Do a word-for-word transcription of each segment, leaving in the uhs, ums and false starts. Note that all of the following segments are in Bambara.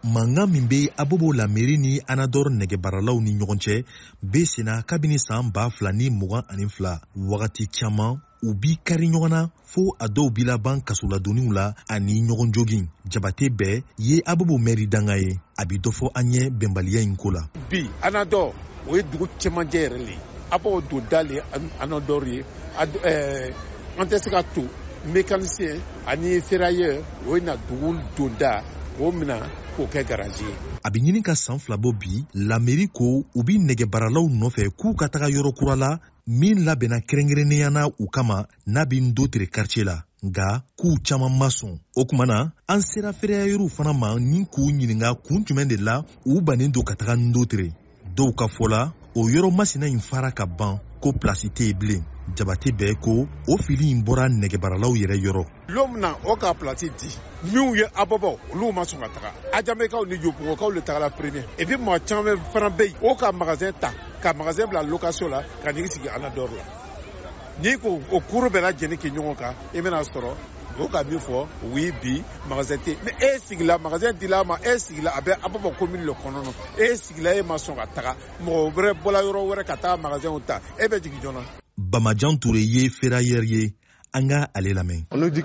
Manga min be Abobo Lameri ni Anador negebaralaw ni ɲɔgɔn cɛ be sena kabini san ba fila ni mugan ani fila wagati caman u bi kari ɲɔgɔn na fo a dɔw bi laban kasoladoniw la ani ɲɔgɔn jogin. Jabate bɛɛ ye Abobo mɛri danga ye a bi dɔ fɔ an ye bɛnbaliya in ko la. Bi Anador o ye dugu cɛmancɛ yɛrɛ le Abobo don dale Anador ye an tɛ se ka to mécanicien ani ferrailleur o ye na dugu donda o mina k'o kɛ garage ye. A bi ɲini ka san fila bɔ bi Lameri ko u bi nɛgɛbaralaw nɔfɛ k'u ka taga yɔrɔ kura la min labɛnna kɛrɛnkɛrɛnnenya na u kama n'a bi Ndotere quartier la nga k'u caman ma sɔn. O kuma na an sera ferrailleurs fana ma ni k'u ɲininka kun jumɛn de la u bannen don ka taga Ndotere. Dɔw ka fɔ la o yɔrɔ masina in fara ka ban ko plasi tɛ yen bilen. Jabate bɛɛ ko o fili in bɔra nɛgɛbaralaw yɛrɛ yɔrɔ. Lomna o ka plasi di minnu ye Abobo olu ma sɔn ka taga Ajamɛkaw ni Yobugokaw le tagala premier et puis maa caman fana bɛ yen o ka magasin ta ka magasin bila location la ka n'i sigi Anador la n'i ko o kuru bɛɛ lajɛlen kɛ ɲɔgɔn kan i bɛna sɔrɔ o ka min fɔ oui bi magasin tɛ mais e sigila magasin dila ma e sigila a bɛ Abobo commune le kɔnɔ e sigila e ma sɔn ka taga mɔgɔ wɛrɛ bɔla yɔrɔ wɛrɛ ka taa magasinw ta e bɛ jigin joona. Bamajan Touré ye ferrailleur ye an ka ale lamɛn.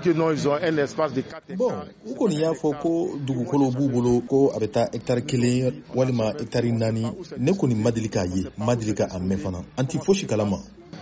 Bon, u kɔni y'a fɔ ko dugukolo b'u bolo ko a bɛ taa hectare kelen walima hectare naani ne kɔni ma deli k'a ye ma deli k'a mɛn fana an ti fosi kalama.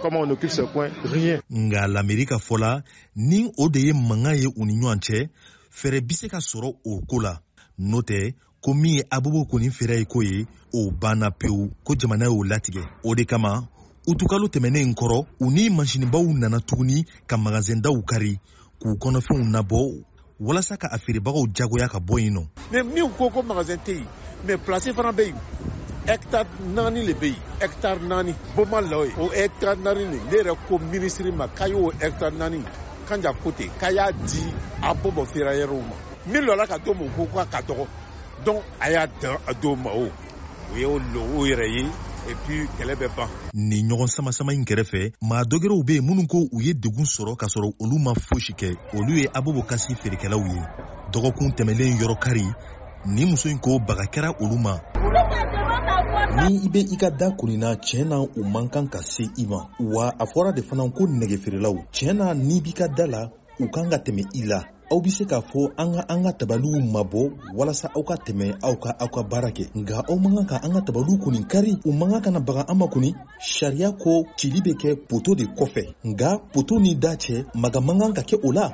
Nga Lameri ka fɔ la ni o de ye mankan ye u ni ɲɔgɔn cɛ fɛɛrɛ bi se ka sɔrɔ o ko la n'o tɛ ko min ye Abobo kɔni fɛɛrɛ ye ko ye o banna pewu ko jamana y'o latigɛ o de kama utukalo tɛmɛnen kɔrɔ u ni masinibaw nana tuguni ka magasin daw kari k'u kɔnɔfɛnw nabɔ walasa ka a feerebagaw jagoya ka bɔ yen nɔ. Mais min ko ko magasin tɛ yen mais place fana bɛ yen hectare naani le bɛ yen hectare naani boma la o hectare naani ne yɛrɛ ko ministre ma k'a y'o hectare naani Kanja Kote k'a y'a di Abobo ferrailleurs ma min lɔla ka to mun ko ka dɔgɔ donc a y'a d'o ma o o ye o yɛrɛ ye. Et puis kɛlɛ bɛ ban. Ni ɲɔgɔn sama sama in kɛrɛfɛ maa dɔgɛrɛw bɛ yen minnu ko u ye degun sɔrɔ ka sɔrɔ olu ma fosi kɛ olu ye Abobo kasi feerekɛlaw ye. Dɔgɔkun tɛmɛlen yɔrɔ kari ni muso in ko baga kɛra olu ma. Ni i bɛ i ka da kunina tiɲɛ na u man kan ka se i ma wa a fɔra de fana ko nɛgɛfeerelaw tiɲɛ na ni b'i ka da la u kan ka tɛmɛ i la. Aw bi se k'a fɔ an ka an ka tabaliw mabɔ walasa aw ka tɛmɛ aw ka aw ka baara kɛ nka aw man kan ka an ka tabaliw kɔni kari u man kan ka na baga an ma kɔni sariya ko cili bɛ kɛ poto de kɔfɛ nka poto ni da cɛ maga man kan ka kɛ o la.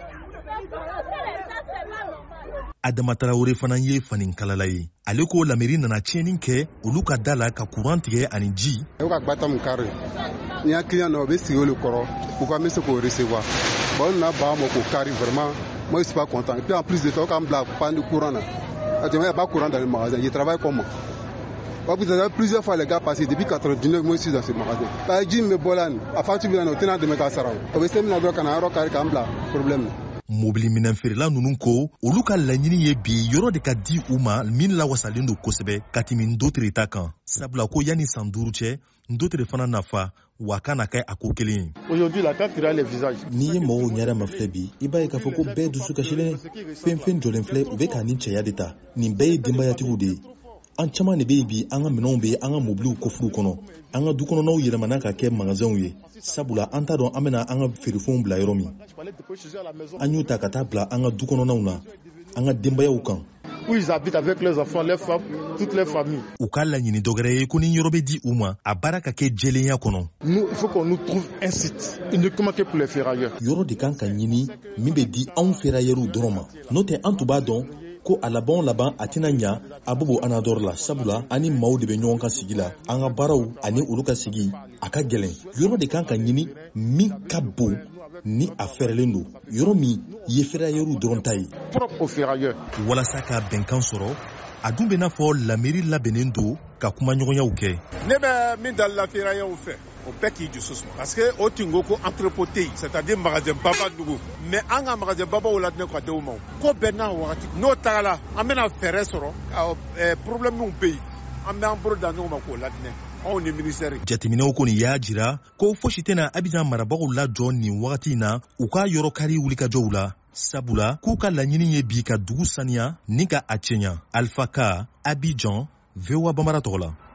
Adama Traoré fana ye fanikalala ye ale ko Lameri nana tiɲɛni kɛ olu ka da la ka courant tigɛ ani ji. U ka gbata mun kari ni ya client na o bɛ sigi olu kɔrɔ u ka bɛ se k'o recevoir. Bon, on a pas mon carré vraiment. Moi, je suis pas content. Et puis en plus de ça, quand on a pas de courant là, il n'y a pas de courant dans le magasin. Je travaille comment? Vous avez plusieurs fois les gars passés depuis quatre-vingt-dix-neuf moi ici dans ce magasin. Par exemple, me bolan, à partir de là, on a de mettre à Sarah. On va se mettre dans un autre carré comme là, problème. Mobili minɛn feerela ninnu ko olu ka laɲini ye bi yɔrɔ de ka di u ma min lawasalen don kosɛbɛ ka tɛmɛ Ndotere ta kan sabula ko yanni san duuru cɛ Ndotere fana nafa wa kana kɛ a ko kelen ye. N'i ye mɔgɔw ɲɛda ma filɛ bi i b'a ye k'a fɔ ko bɛɛ dusu kasilen fɛn fɛn jɔlen filɛ u bɛ k'a ni cɛya de ta nin bɛɛ ye denbayatigiw de ye an caman de bɛ yen bi an ka minɛnw bɛ an ka mobiliw kɔfuruw kɔnɔ an ka dukɔnɔnaw yɛlɛmana ka kɛ magasinw ye sabula an t'a dɔn an bɛna an ka feerefɛnw bila yɔrɔ min an y'u ta ka taa bila an ka dukɔnɔnaw na an ka denbayaw kan. U ka laɲini dɔgɛrɛ ye ko ni yɔrɔ bɛ di u ma a baara ka kɛ jɛlenya kɔnɔ. Yɔrɔ de kan ka ɲini min bɛ di anw ferrailleurs dɔrɔn ma n'o tɛ an tun b'a dɔn ko a laban laban a tɛna ɲa Abobo Anador la sabula ani maaw de bɛ ɲɔgɔn ka sigi la an ka baaraw ani olu ka sigi a ka gɛlɛn yɔrɔ de kan ka ɲini min ka bon ni a fɛrɛlen don yɔrɔ min ye ferrailleurs dɔrɔn ta ye. Walasa ka bɛnkan sɔrɔ a dun bɛ n'a fɔ Lameri labɛnnen don ka kumaɲɔgɔnyaw kɛ. Ne bɛ min da la ferrailleurs fɛ o bɛɛ k'i dusu suma parce que o tun ko ko entrepôt tɛ yen c'est-à-dire magasin baba dugu mais an ka magasin babaw ladinɛ ka di u ma ko bɛɛ n'a wagati n'o tagala an bɛna fɛɛrɛ sɔrɔ problème bɛ yen an bɛ an bolo da ɲɔgɔn ma k'o ladinɛ. anw ni ministère. Jateminɛw kɔni y'a jira ko fosi tɛna Abidjan marabagaw lajɔ nin wagati in na u ka yɔrɔ kari wulikajɔw la. Sabula k'u ka laɲini ye bi ka dugu saniya ni ka a cɛɲa. Alpha Ka, Abidjan, V O A Bambara tɔgɔ la.